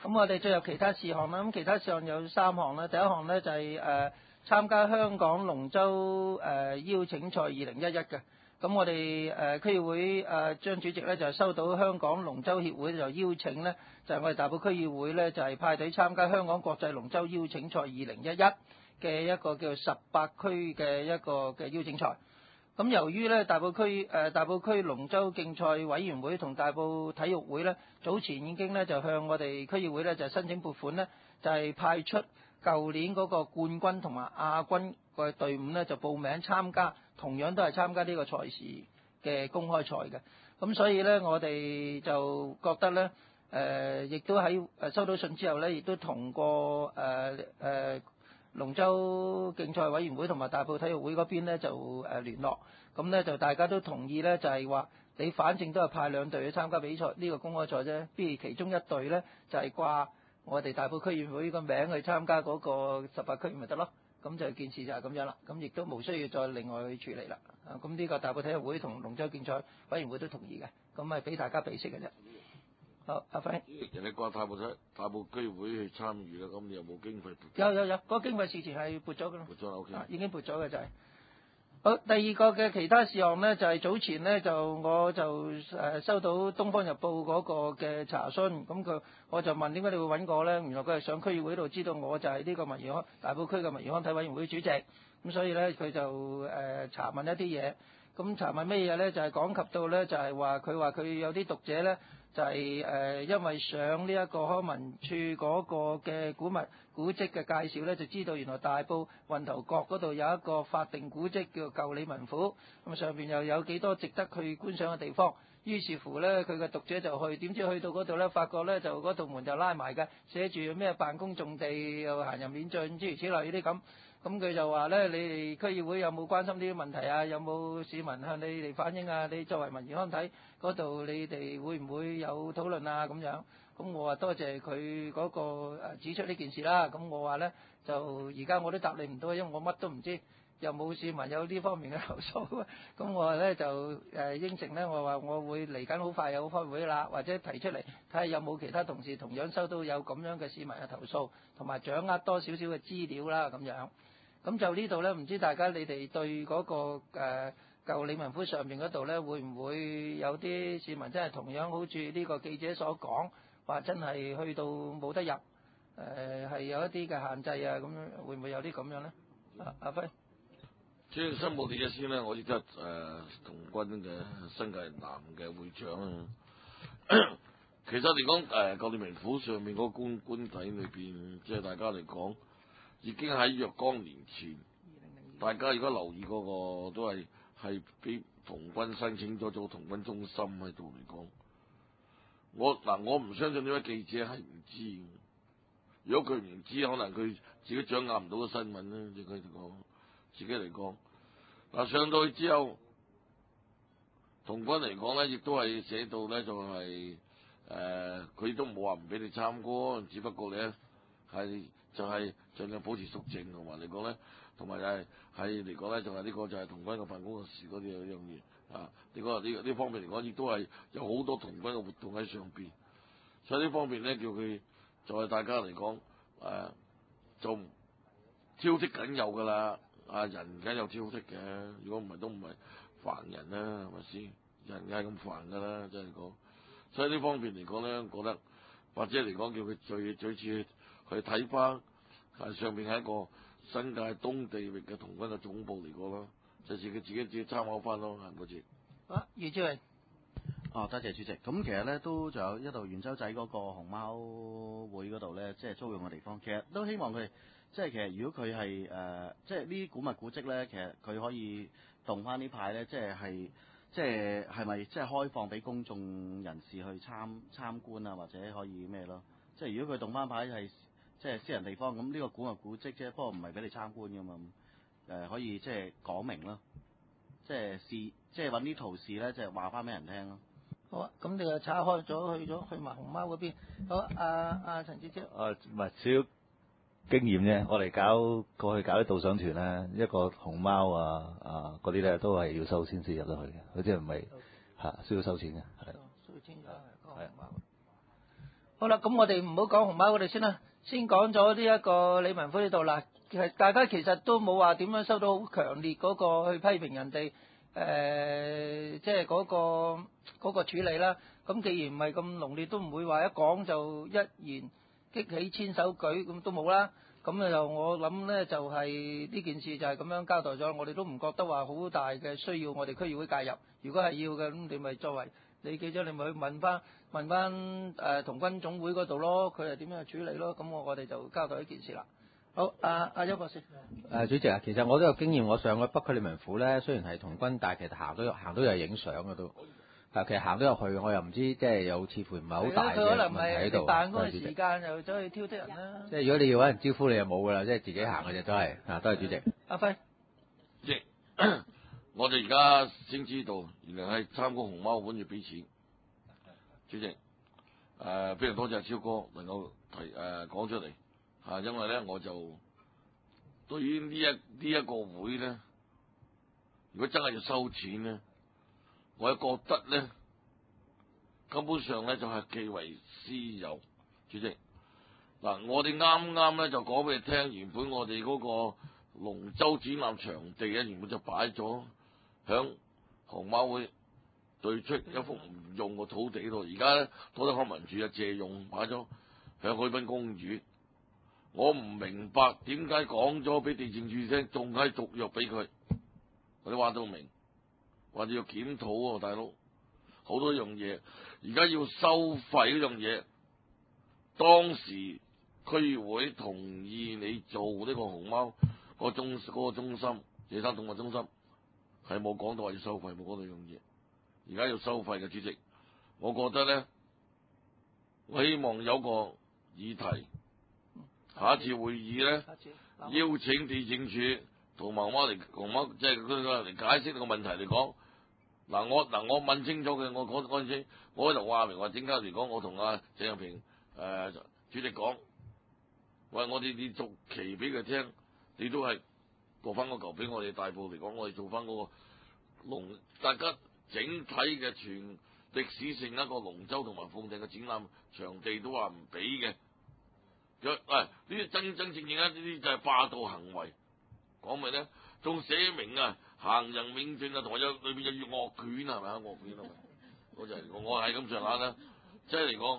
咁我哋進入其他事項啦。咁其他事項有3項啦。第一項呢，就係參加香港龍舟邀請賽2011嘅。咁我哋區議會張主席呢，就收到香港龍舟協會就邀請呢，就係我哋大埔區議會呢，就係派隊參加香港國際龍舟邀請賽2011嘅一個叫18區嘅一個嘅邀請賽。咁由於咧大埔區龍舟競賽委員會同大埔體育會咧早前已經咧就向我哋區議會咧就申請撥款咧，就係派出舊年嗰個冠軍同埋亞軍嘅隊伍咧就報名參加，同樣都係參加呢個賽事嘅公開賽嘅。咁所以咧我哋就覺得咧亦都喺收到信之後咧，亦都同過龍舟競賽委員會同埋大埔體育會嗰邊呢就聯絡，咁呢就大家都同意呢，就係話你反正都係派2隊去參加比賽呢個公開賽啫，不如其中一隊呢，就係掛我哋大埔區議會個名去參加嗰個18區咪得咯，咁就件事就係咁樣啦，咁亦都冇需要再另外去處理啦。咁呢個大埔體育會同龍舟競賽委員會都同意嘅，咁係俾大家備悉嘅啫。好，阿輝。 人哋掛大埔區會去參與啦，咁你有冇經費撥？ 有，嗰個經費事前係撥咗㗎啦。 撥咗 OK。 已經撥咗嘅就係。好，第二個嘅其他事項呢，就係早前呢，我就收到《東方日報》嗰個嘅查詢，咁我就問點解你會揾我呢？原來佢係上區議會度知道我就係呢個大埔區嘅文娛康體委員會主席，咁所以呢，佢就查問一啲嘢，咁查問咩嘢呢？就係講及到呢，就係話佢有啲讀者呢。就係因為上呢一個康文署嗰個嘅古蹟嘅介紹呢，就知道原來大埔運頭角嗰度有一個法定古蹟叫舊理民府，咁上邊又有幾多值得去觀賞嘅地方。於是乎呢，佢嘅讀者就去，點知去到嗰度呢，發覺呢，就嗰道門就拉埋嘅，寫住咩辦公重地又行人免進諸如此類呢啲咁。咁佢就話呢，你哋區議會有冇關心呢啲問題啊？有冇市民向你哋反映啊？你作為文娛康體嗰度，你哋會唔會有討論啊？咁樣，咁我話多謝佢嗰個指出呢件事啦。咁我話呢，就而家我都答你唔到，因為我乜都唔知，又冇市民有呢方面嘅投訴。咁我話呢，就應承呢，我話我會嚟緊好快有開會啦，或者提出嚟睇下有冇其他同事同樣收到有咁樣嘅市民嘅投訴，同埋掌握多少少嘅資料啦咁樣。咁就呢度呢，唔知大家你哋對嗰個舊理民府上面嗰度呢，會唔會有啲市民真係同樣好似呢個記者所講，話真係去到冇得入，係有一啲嘅限制啊，咁樣會唔會有啲咁樣呢？阿輝， 先申報啲嘢先啦，我亦都係童軍嘅新界南嘅會長啊。其實嚟講舊理民府上面嗰個官邸裏邊，即係大家嚟講，已經喺若干年前，大家如果留意嗰個都係俾童軍申請咗做童軍中心喺度嚟講，我唔相信呢位記者係唔知。如果佢唔知，可能佢自己掌握唔到個新聞咧。即佢講自己嚟講，嗱上到去之後，童軍嚟講咧，亦都係寫到咧就係佢都冇話唔俾你參觀，只不過咧就係盡量保持肅靜，同埋嚟講咧，同埋係嚟講咧，就係呢個就係童軍嘅辦公室嗰啲樣嘢啊。呢方面嚟講，亦都係有好多童軍嘅活動喺上邊，所以呢方面咧叫佢就係大家嚟講就挑剔緊有噶啦，人梗有挑剔嘅，如果唔係都唔係煩人啦，係咪先？人梗係咁煩噶啦，真係講。所以呢方面嚟講咧，覺得或者嚟講叫佢最次去睇翻，上邊係一個新界東地域嘅童軍嘅總部嚟過咯，就自己參考翻咯，係嗰次。 好，余志榮。 多謝主席。咁其實咧都仲有一度元洲仔嗰個熊貓會嗰度咧，即係租用嘅地方，其實都希望佢即係其實如果佢係即係呢啲古物古蹟咧，其實佢可以動翻呢排咧，即係咪即係開放俾公眾人士去參觀啊，或者可以咩咯？即係如果佢動翻牌係即係私人地方，咁呢個古物古蹟啫，不過唔係俾你參觀噶嘛，可以即係講明咯，即係揾啲圖示咧，即係話翻俾人聽咯。 好啊，咁你又岔開咗去埋熊貓嗰邊。好，阿陳姐姐。 唔係少少經驗啫，我哋過去搞啲導賞團咧，一個熊貓嗰啲咧都係要收錢先入得去嘅，嗰啲唔係需要收錢嘅，係。 需要簽咗係個熊貓。 好啦，咁我哋唔好講熊貓嗰度先啦，先講咗呢一個李文虎呢度啦。大家其實都冇話點樣收到好強烈嗰個去批評人哋即係嗰個處理啦。咁既然唔係咁濃烈，都唔會話一講就一言激起千手舉，咁都冇啦。咁就我諗呢，就係呢件事就係咁樣交代咗，我哋都唔覺得話好大嘅需要我哋區議會介入。如果係要嘅，咁你咪作為你記者，你咪去問翻童軍總會嗰度咯，佢係點樣去處理咯。咁我哋就交代一件事啦。好，阿邱博士。 主席啊，其實我都有經驗，我上去北區李文虎咧，雖然係童軍，但係其實行都有影相嘅都。其實行都有去，我又唔知即係有似乎唔係好大嘅問題喺度。 辦公嘅時間又走去挑剔人啦。 即係如果你要揾人招呼，你就冇㗎啦，即係自己行嘅啫，都係。多謝主席。 阿輝。 主席，我哋而家先知道，原來係參加熊貓館要俾錢。主席，非常多謝超哥能夠講出嚟。因為咧我就對於呢一個會咧，如果真係要收錢咧，我覺得咧根本上咧就係極為私有。主席，嗱，我哋啱啱咧就講俾你聽，原本我哋嗰個龍舟展覽場地咧，原本就擺咗響熊貓會對出一幅唔用嘅土地度，而家咧土地康文署就借用擺咗響海濱公園。我唔明白點解講咗俾地政處聽，仲係續約俾佢。我哋話到明，話要檢討喎，大佬好多樣嘢，而家要收費嗰樣嘢，當時區議會同意你做呢個熊貓嗰個中心，野生動物中心係冇講到話要收費，冇講到樣嘢。而家要收費嘅，主席，我覺得咧，我希望有個議題。下一次會議咧，邀請地政處同埋熊貓即係佢嚟解釋呢個問題嚟講。我問清楚嘅，我講嗰陣時，我喺度話明話點解嚟講，我同阿鄭又平主席講，喂，我哋你續期俾佢聽，你都係過翻個球俾我哋大埔嚟講，我哋做翻嗰個大家整體嘅全歷史性一個龍舟同埋鳳艇嘅展覽場地都話唔俾嘅。呢啲真正呢啲就係霸道行為，講咪咧？仲寫明行人永進同埋裏邊有惡犬係咪啊？惡犬啊嘛，我係咁上下啦。即係嚟講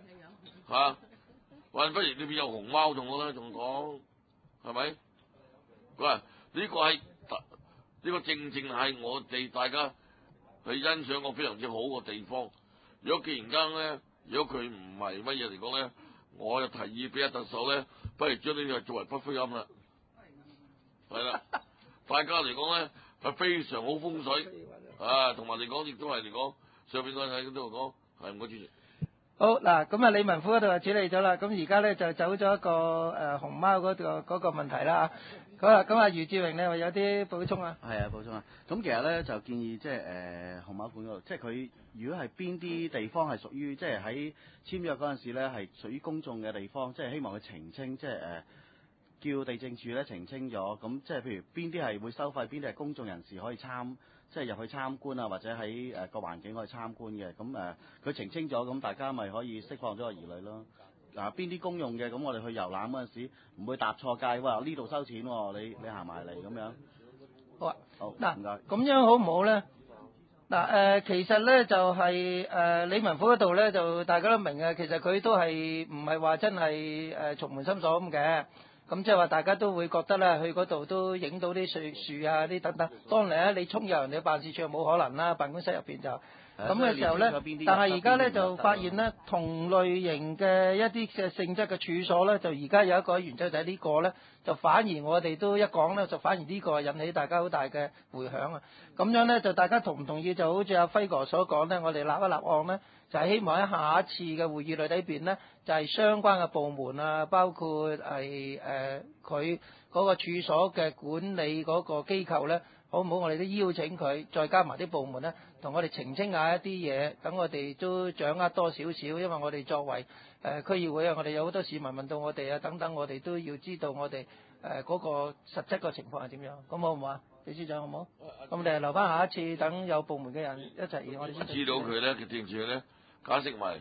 還不如裏邊有熊貓仲好啦，仲講係咪？喂，呢個正係我哋大家去欣賞個非常之好嘅地方。如果既然間咧，如果佢唔係乜嘢嚟講咧，我就提議俾阿特首咧，不如將呢個作為不灰音啦，係啦，大家嚟講咧係非常好風水，同埋嚟講亦都係嚟講上邊嗰喺度講係唔該主席。 好嗱，咁啊李文虎嗰度就處理咗啦，咁而家咧就走咗一個熊貓嗰個問題啦。好啦，咁啊余志榮咧，有啲補充啊？ 係啊，補充啊。咁其實咧就建議即係熊貓館嗰度，即係佢如果係邊啲地方係屬於即係喺簽約嗰陣時咧係屬於公眾嘅地方，即係希望佢澄清，即係叫地政處咧澄清咗。咁即係譬如邊啲係會收費，邊啲係公眾人士可以即係入去參觀啊，或者喺個環境可以參觀嘅。咁佢澄清咗，咁大家咪可以釋放咗個疑慮咯。邊啲公用嘅，咁我哋去遊覽嗰陣時唔會搭錯街，哇！呢度收錢喎，你行埋嚟咁樣。 好啊。 好。 嗱， 唔該。 咁樣好唔好咧？嗱其實咧就係李文虎嗰度咧，就大家都明嘅，其實佢都係唔係話真係重門深鎖咁嘅。咁即係話大家都會覺得咧，去嗰度都影到啲樹啊啲等等。當然咧，你衝入人哋辦事處冇可能啦，辦公室入邊就咁嘅時候咧。但係而家咧就發現咧，同類型嘅一啲嘅性質嘅處所咧，就而家有一個原則就係呢個咧，就反而我哋都一講咧，就反而呢個引起大家好大嘅迴響啊！咁樣咧就大家同唔同意？就好似阿輝哥所講咧，我哋立一立案咧，就係希望喺下一次嘅會議裏邊咧，就係相關嘅部門啊，包括係佢嗰個處所嘅管理嗰個機構咧，好唔好？我哋都邀請佢，再加埋啲部門咧，同我哋澄清下一啲嘢，等我哋都掌握多少少。因為我哋作為區議會啊，我哋有好多市民問到我哋啊，等等，我哋都要知道我哋嗰個實質個情況係點樣。咁好唔好啊？李司長好唔好？咁我哋留翻下一次，等有部門嘅人一齊，我哋先知道佢咧，嘅政處咧解釋埋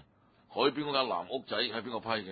海邊嗰間藍屋仔係邊個批嘅？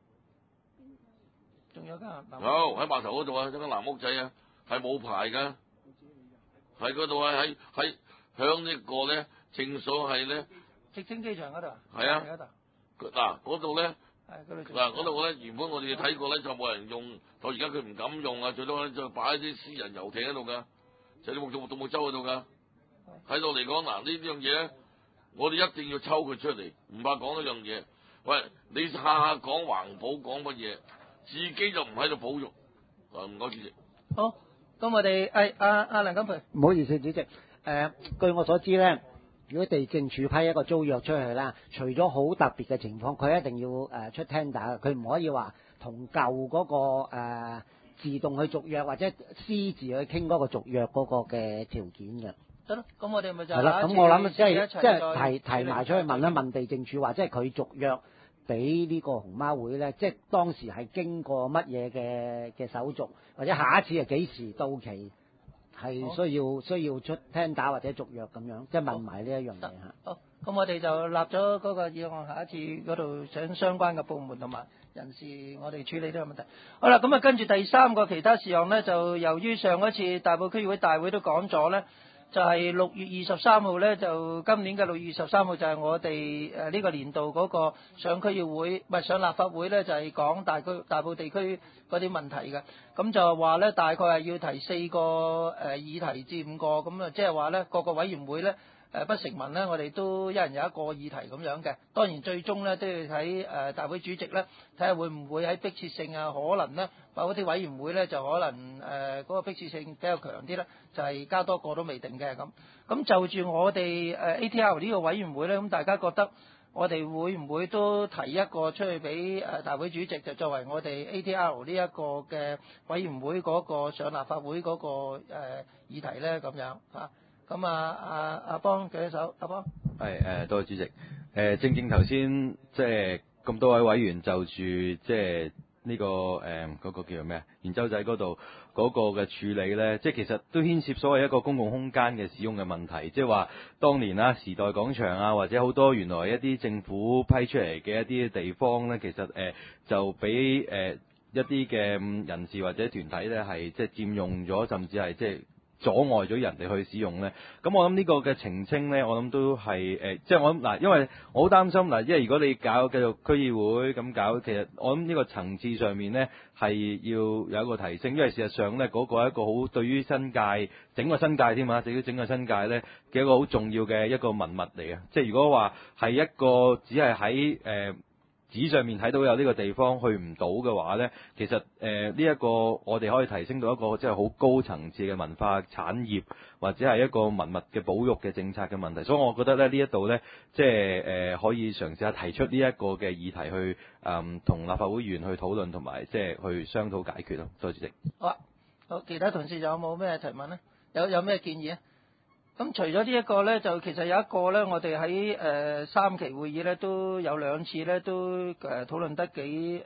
仲有間藍有喺碼頭嗰度啊，有間藍屋仔啊，係冇牌㗎，喺嗰度啊，喺響呢個咧，正所係咧， 直升機場嗰度。 係啊，嗱嗰度咧。嗱，嗰度咧原本我哋睇過咧就冇人用，到而家佢唔敢用啊，最多咧就擺啲私人遊艇喺度㗎，就啲獨木舟喺度㗎。喺度嚟講，嗱呢樣嘢咧，我哋一定要抽佢出嚟，唔怕講一樣嘢。喂，你下下講環保講乜嘢，自己就唔喺度保育。唔該主席。 好，咁我哋阿梁錦培。 唔好意思，主席。據我所知咧。如果地政署批一個租約出去啦，除咗好特別嘅情況，佢一定要出 tender，佢唔可以話同舊嗰個自動去續約或者私自去傾嗰個續約嗰個嘅條件嘅。 得咯，咁我哋咪就係啦。咁我諗即係提埋出去問一問地政署話，即係佢續約俾呢個熊貓會咧，即係當時係經過乜嘢嘅手續，或者下一次係幾時到期？係需要出聽打或者續約咁樣，即係問埋呢一樣嘢嚇。 好，咁我哋就立咗嗰個議案，下一次嗰度請相關嘅部門同埋人士，我哋處理呢個問題。好啦，咁啊跟住第三個其他事項呢，就由於上一次大埔區議會大會都講咗呢，就係6月23號呢，就今年嘅6月23號就係我哋呢個年度嗰個上區議會，唔係上立法會呢，就係講大埔地區嗰啲問題嘅。咁就話呢，大概係要提4個議題至5個，咁啊即係話呢，各個委員會呢，不成文呢，我哋都一人有一個議題咁樣嘅。當然最終呢，都要睇大會主席呢，睇下會唔會喺迫切性啊，可能呢，某啲委員會呢，就可能嗰個迫切性比較強啲呢，就係加多個都未定嘅咁。咁就住我哋ATR 呢個委員會呢，咁大家覺得我哋會唔會都提一個出去俾大會主席，就作為我哋 ATR 呢一個嘅委員會嗰個上立法會嗰個議題咧咁樣嚇？咁阿邦舉手，阿邦。 係多謝主席。正頭先即係咁多位委員就住即係呢個嗰個叫做咩啊？圓洲仔嗰度嗰個嘅處理咧，即係其實都牽涉所謂一個公共空間嘅使用嘅問題，即係話當年啦時代廣場啊，或者好多原來一啲政府批出嚟嘅一啲地方咧，其實就俾一啲嘅人士或者團體咧係即係佔用咗，甚至係即係阻礙咗人哋去使用咧。咁我諗呢個嘅澄清咧，我諗都係即係我諗嗱，因為我好擔心嗱，因為如果你繼續區議會咁搞，其實我諗呢個層次上面咧係要有一個提升，因為事實上咧嗰個係一個好對於新界整個新界添啊，至於整個新界咧嘅一個好重要嘅一個文物嚟嘅。即係如果話係一個只係喺紙上面睇到有呢個地方去唔到嘅話呢，其實呢一個我哋可以提升到一個即係好高層次嘅文化產業，或者係一個文物嘅保育嘅政策嘅問題。所以我覺得咧呢一度呢，即係可以嘗試下提出呢一個嘅議題去同立法會議員去討論同埋即係去商討解決咯。多謝主席。 好啊，好，其他同事有冇咩提問呢？有咩建議啊？咁除咗呢一個咧，就其實有一個咧，我哋喺3期會議咧都有2次咧都討論得幾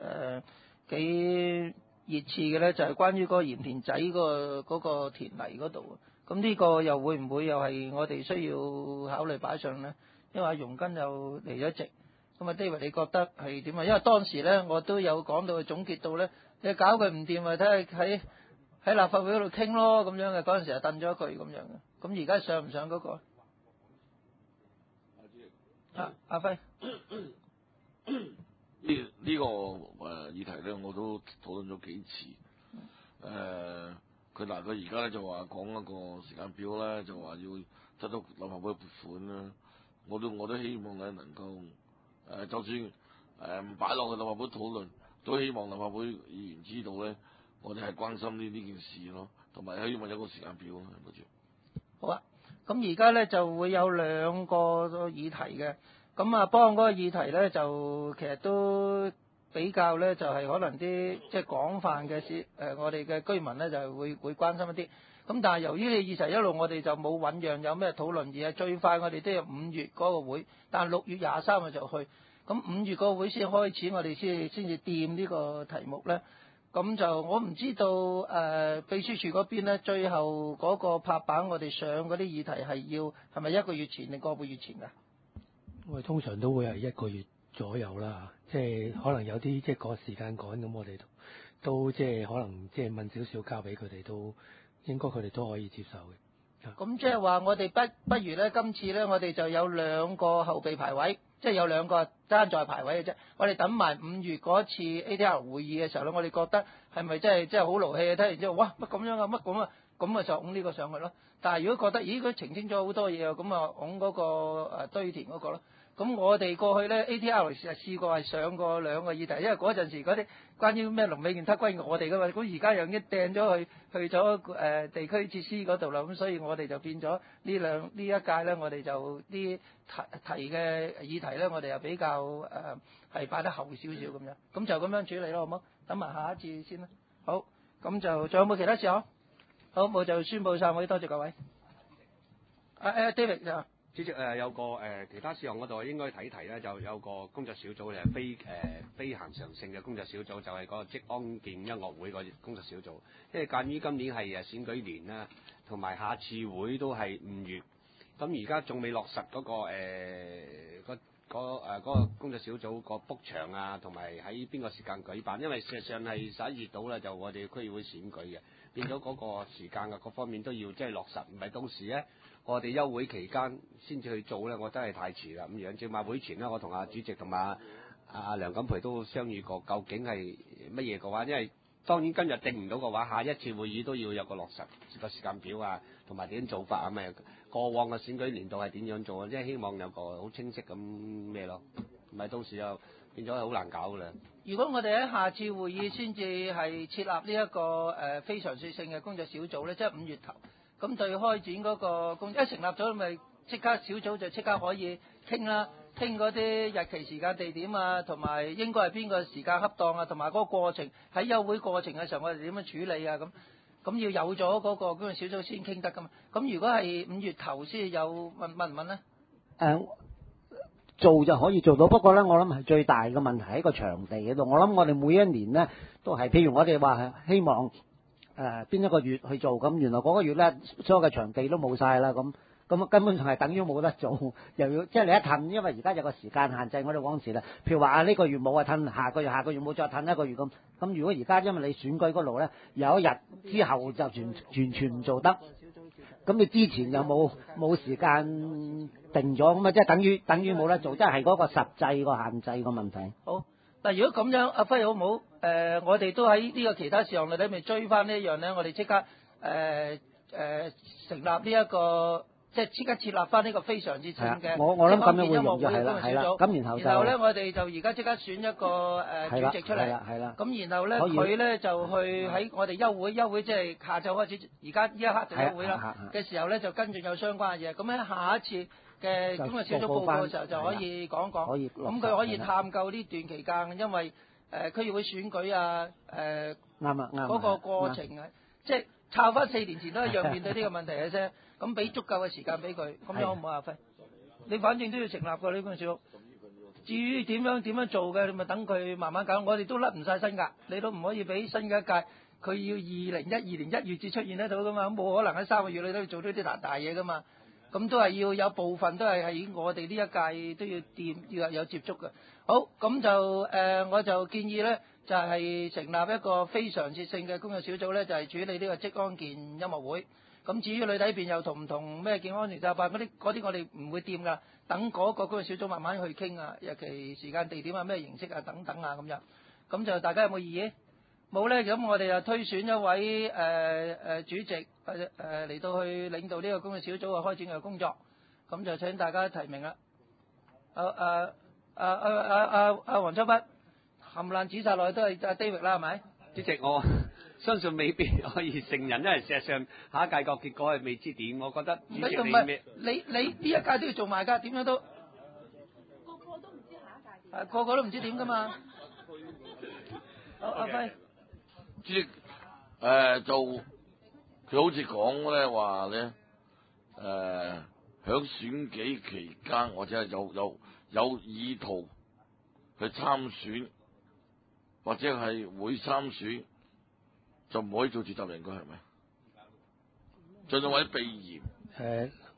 熱刺嘅咧，就係關於嗰個鹽田仔嗰個田泥嗰度。咁呢個又會唔會又係我哋需要考慮擺上咧？因為阿容根又離咗席，咁啊 David 你覺得係點啊？因為當時咧我都有講到總結到咧，你搞佢唔掂咪睇下喺立法會嗰度傾咯，咁樣嘅嗰陣時就燉咗佢咁樣嘅。咁而家上唔上嗰個？阿輝， 呢個議題咧，我都討論咗幾次。佢而家咧就話講一個時間表咧，就話要得到立法會撥款啦。我都希望咧能夠就算唔擺落去立法會討論，都希望立法會議員知道咧，我哋係關心呢件事咯，同埋希望有個時間表咯。 好啊，咁而家咧就會有2個議題嘅，咁啊幫嗰個議題咧就其實都比較咧就係可能啲即係廣泛嘅我哋嘅居民咧就會關心一啲，咁但係由於你議題一路我哋就冇醞釀有咩討論，而係最快我哋都有5月嗰個會，但係6月23號就去，咁5月嗰個會先開始，我哋先至掂呢個題目咧。咁就我唔知道秘書處嗰邊咧，最後嗰個拍板我哋上嗰啲議題係咪1個月前定個半月前㗎？ 我哋通常都會係1個月左右啦，即係可能有啲即係個時間趕咁，我哋都即係可能即係問少少交俾佢哋，都應該佢哋都可以接受嘅。 咁即係話我哋不如咧，今次咧我哋就有2個後備排位，即係有2個爭在排位嘅啫。我哋等埋5月嗰次 ATR 會議嘅時候咧，我哋覺得係咪真係好勞氣啊？睇完之後，哇乜咁樣啊，乜咁啊，咁啊就拱呢個上去咯。但係如果覺得咦佢澄清咗好多嘢啊，咁啊拱嗰個堆填嗰個咯。咁我哋過去咧 ATR 試過係上過2個議題，因為嗰陣時嗰啲關於咩龍尾件塔歸我哋噶嘛，咁而家又已經掟咗去咗地區設施嗰度啦，咁所以我哋就變咗呢一屆咧，我哋就啲提嘅議題咧，我哋又比較係擺得後少少咁樣，咁就咁樣處理咯，好冇？等埋下一次先啦。好，咁就仲有冇其他事項？好，冇就宣佈散會，多謝各位。David 就。 主席有個其他事項嗰度應該提咧，就有個工作小組就係非恆常性嘅工作小組，就係嗰個職安健音樂會個工作小組。因為鑑於今年係選舉年啦，同埋下次會都係5月，咁而家仲未落實嗰個工作小組個 book 場啊，同埋喺邊個時間舉辦，因為事實上係11月到啦，就我哋區議會選舉嘅，變咗嗰個時間啊各方面都要即係落實，唔係到時咧。我哋休會期間先至去做咧，我真係太遲啦。咁樣照馬會前咧，我同阿主席同埋阿梁錦培都相議過，究竟係乜嘢嘅話，因為當然今日定唔到嘅話，下一次會議都要有個落實個時間表啊，同埋點做法啊咩？過往嘅選舉年度係點樣做啊？即係希望有個好清晰咁咩咯，唔係到時又變咗好難搞㗎啦。 如果我哋喺下次會議先至係設立呢一個非常説性嘅工作小組咧，即係5月頭。咁對開展嗰個工作一成立咗，咪即刻小組就即刻可以傾啦，傾嗰啲日期、時間、地點啊，同埋應該係邊個時間恰當啊，同埋嗰個過程喺休會過程嘅時候，我哋點樣處理啊？咁要有咗嗰個工作小組先傾得噶嘛。咁如果係5月頭先有問唔問咧？ 做就可以做到，不過咧，我諗係最大嘅問題喺個場地嗰度。我諗我哋每一年咧都係，譬如我哋話希望。邊一個月去做，咁原來嗰個月咧所有嘅場地都冇晒啦，咁根本上係等於冇得做，又要即係你一褪，因為而家有個時間限制，我哋往時咧，譬如話呢個月冇啊褪，下個月冇再褪一個月咁，如果而家因為你選舉嗰度咧有一日之後就完全唔做得，咁你之前又冇時間定咗，咁啊即係等於冇得做，即係嗰個實際個限制個問題。 好。嗱，如果咁樣，阿輝好唔好？我哋都喺呢個其他事項裏面追翻呢一樣咧，我哋即刻成立呢一個，即係即刻設立翻呢個非常之正嘅。我諗咁樣會用就係啦，咁然後咧，我哋就而家即刻選一個主席出嚟。係啦。咁然後咧，佢咧就去喺我哋休會即係下晝開始，而家呢一刻就休會啦嘅時候咧，就跟住有相關嘅嘢。咁喺下一次嘅咁嘅小組報告嘅時候就可以講講，咁佢可以探究呢段期間，因為區議會選舉啊，嗰個過程啊，即係抄翻4年前都一樣面對呢個問題嘅啫。咁俾足夠嘅時間俾佢，咁樣好唔好啊？輝，你反正都要成立個呢個小組，至於點樣做嘅，你咪等佢慢慢搞。我哋都甩唔晒身㗎，你都唔可以俾新嘅一屆，佢要2012年1月至出現得到㗎嘛，咁冇可能喺3個月裏都要做呢啲大嘢㗎嘛。咁都係要有部分都係喺我哋呢一屆都要有接觸嘅。好，咁就我就建議咧，就係成立一個非常設性嘅工作小組咧，就係處理呢個職安健音樂會。咁至於裏底邊又同唔同咩健康團習辦嗰啲我哋唔會掂㗎，等嗰個工作小組慢慢去傾啊，尤其時間地點啊、咩形式啊等等啊咁樣。咁就大家有冇異議？冇咧，咁我哋就推選一位主席嚟到去領導呢個工作小組嘅開展嘅工作，咁就請大家提名啦。黃秋北冚爛指晒落去都係阿 David 啦，係咪？ 主席，我相信未必可以勝任，因為事實上下一屆個結果係未知點。我覺得主席你呢一屆都要做埋㗎，點樣都個個都唔知下一屆點，個個都唔知點㗎嘛。好，阿輝。 主席，就佢好似講咧話咧，響選舉期間或者係有意圖去參選，或者係會參選，就唔可以做召集人㗎，係咪？盡量或者避嫌。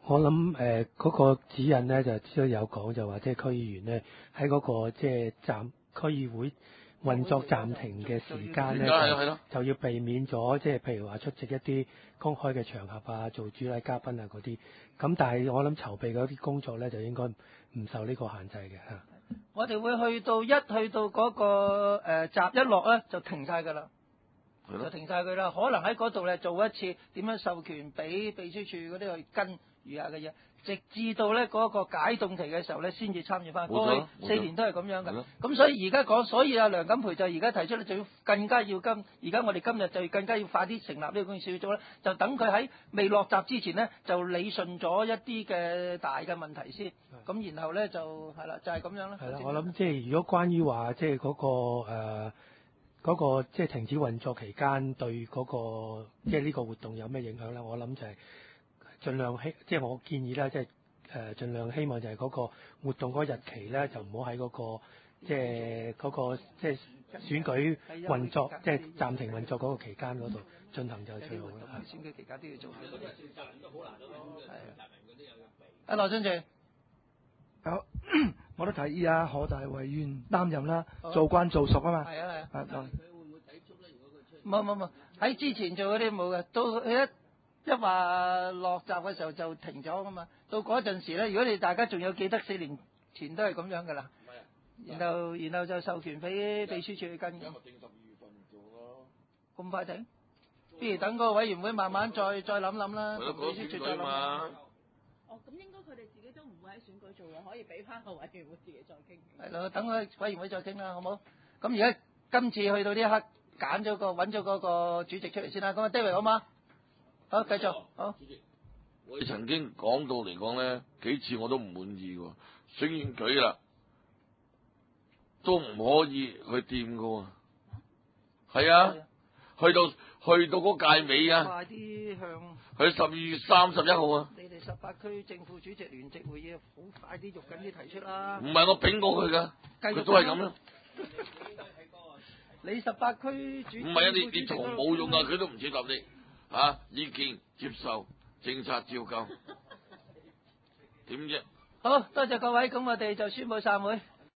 我諗嗰個指引咧就都有講，就話即係區議員咧喺嗰個即係區議會運作暫停嘅時間咧，就要避免咗即係譬如話出席一啲公開嘅場合啊，做主禮嘉賓啊嗰啲。咁但係我諗籌備嗰啲工作咧就應該唔受呢個限制嘅嚇。 我哋會去到嗰個閘一落咧就停晒㗎啦。就停晒佢啦，可能喺嗰度咧做一次點樣授權俾秘書處嗰啲去跟餘下嘅嘢，直至到咧嗰個解凍期嘅時候咧先至參與翻。過去4年都係咁樣嘅。咁所以而家講，所以阿梁錦培就而家提出咧，就要更加要而家我哋今日就更加要快啲成立呢個公眾小組咧，就等佢喺未落閘之前呢，就理順咗一啲嘅大嘅問題先。咁然後咧就係啦，就係咁樣啦。 係啦，我諗即係如果關於話即係嗰個即係停止運作期間對嗰個即係呢個活動有咩影響咧？我諗就係盡量即係我建議啦，即係盡量希望就係嗰個活動嗰日期咧，就唔好喺嗰個即係選舉運作即係暫停運作嗰個期間嗰度進行就係最好啦。 選舉期間都要做。係啊，羅俊祥。 好，我都提議啊何大委員擔任啦，做慣做熟啊嘛。 係啊。 佢會唔會抵觸咧？如果佢出冇，喺之前做嗰啲冇嘅，到佢一話落閘嘅時候就停咗噶嘛。到嗰陣時咧，如果你大家仲有記得4年前都係咁樣噶啦。然後就授權俾秘書處去跟。咁咪定12月份做咯。咁快定？不如等個委員會慢慢再諗諗啦。秘書處再諗啦。 咁應該佢哋自己都唔會喺選舉做嘅，可以俾翻個委員會自己再傾。 係咯，等佢委員會再傾啦，好冇？咁而家今次去到呢一刻，揾咗嗰個主席出嚟先啦。咁啊，David好嗎？好，繼續。好。主席， 我曾經講到嚟講咧，幾次我都唔滿意喎，選完舉啦，都唔可以去掂㗎喎。係啊，去到嗰屆尾啊。 快啲向。 去12月31號啊。 你哋18區政府主席聯席會議，好快啲，肉緊啲提出啦。 唔係我抦過佢㗎，佢都係咁啦。 你18區主席唔係啊，你從冇用啊，佢都唔接納你嚇，意見接受，政策照舊，點啫？ 好多謝各位，咁我哋就宣佈散會。